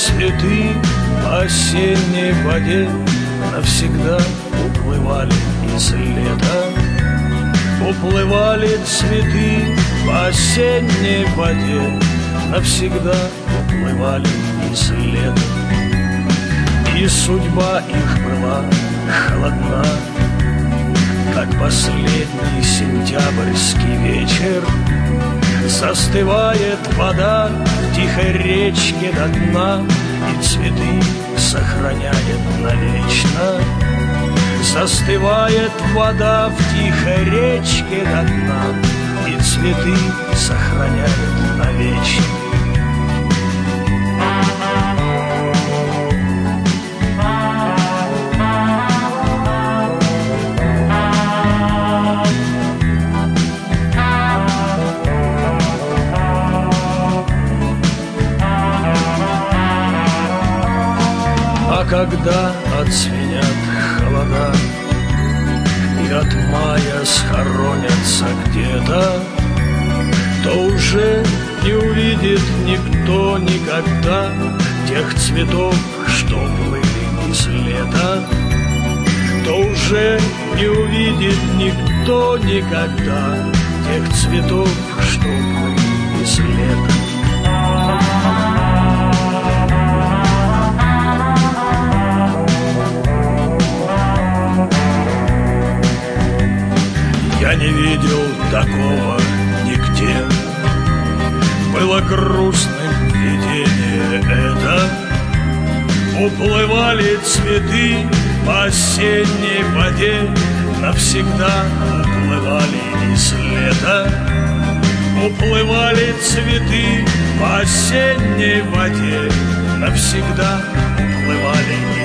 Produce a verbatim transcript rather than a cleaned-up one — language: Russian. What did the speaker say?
цветы по осенней воде навсегда уплывали из лета. Уплывали цветы по осенней воде, навсегда уплывали из лета. И судьба их была холодна, как последний сентябрьский вечер. Застывает вода в тихой речке до дна, и цветы сохраняет навечно. Застывает вода в тихой речке до дна, и цветы сохраняет навечно. А когда отзвенят холода и от мая схоронятся где-то, то уже не увидит никто никогда тех цветов, что плыли из лета. То уже не увидит никто никогда тех цветов, что плыли из лета. Я не видел такого нигде. Было грустным видение это. Уплывали цветы по осенней воде, навсегда уплывали из лета. Уплывали цветы по осенней воде, навсегда уплывали